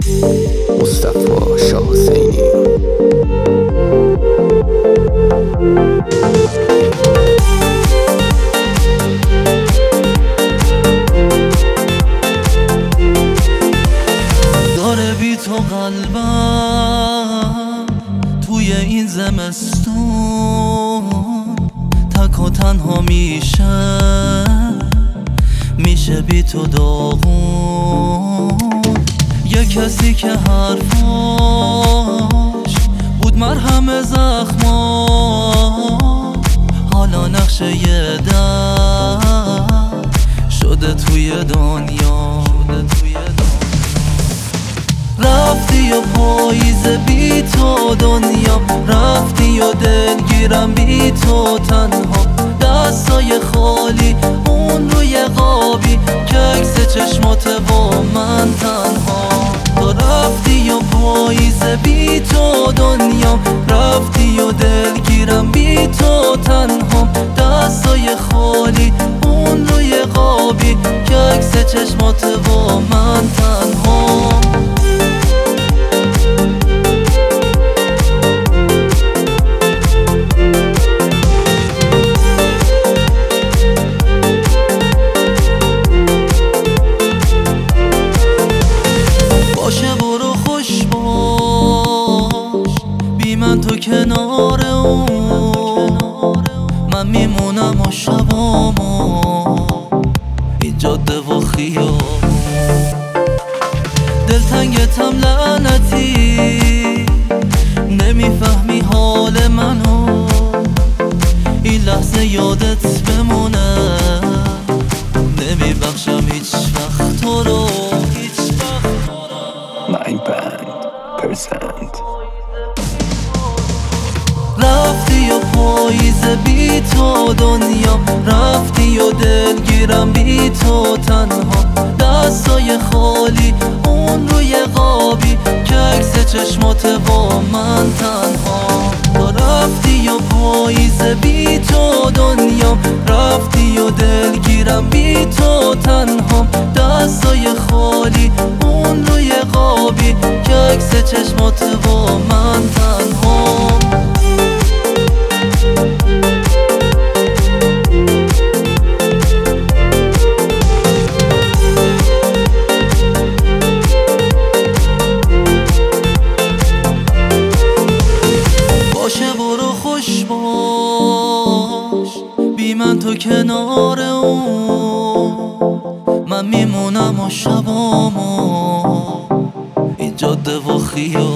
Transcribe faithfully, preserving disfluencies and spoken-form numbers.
مصطفی شاه حسینی. داره بی تو قلبم توی این زمستون تک و تنها میشه، میشه بی تو داغون. یه کسی که حرفاش بود مرهم زخما، حالا نقشه یه در شده توی دنیا. رفتی و پاییز بی تو دنیا، رفتی و دلگیرم بی تو تنها. دستای خالی اون روی قابی که عکس چشمات با من تنها. تو رفتی و پاییز بی تو دنیا، رفتی و دلگیرم بی تو تنها. دستای خالی اون روی قابی که عکس چشمات با من تنها. باشه برو خوش باش بی من تو کنار اون، من میمونم و شبامو این جاده و خیابون. دلتنگتم لعنتی، نمیفهمی حال منو، این لحظه یادت بمونه. نمیبخشم هیچ وقت تو رو. nine band percent. رفتی و پاییز بی تو دنیا، رفتی و دلگیرم بی تو تنها. دستای خالی اون روی قابی که عکس چشمات با من تنها. تو رفتی و پاییز بی تو دنیا، رفتی و دلگیرم بی تو تنها. دستای خالی اون روی قابی که عکس چشمات با من تنها. باشه برو خوش باش بی من تو کنار اون، من میمونم و شبامو این جاده و خیابون.